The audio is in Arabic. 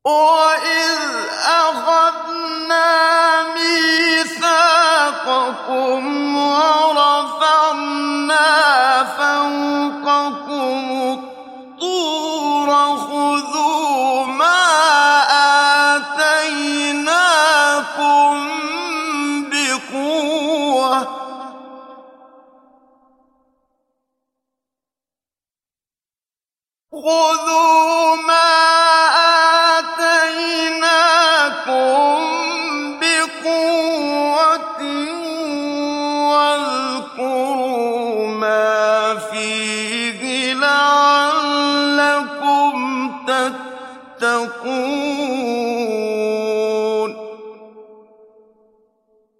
وَإِذْ أَخَذْنَا مِيثَاقَكُمْ وَرَفَعْنَا فَوْقَكُمُ الطُّورَ خُذُوا مَا آتَيْنَاكُم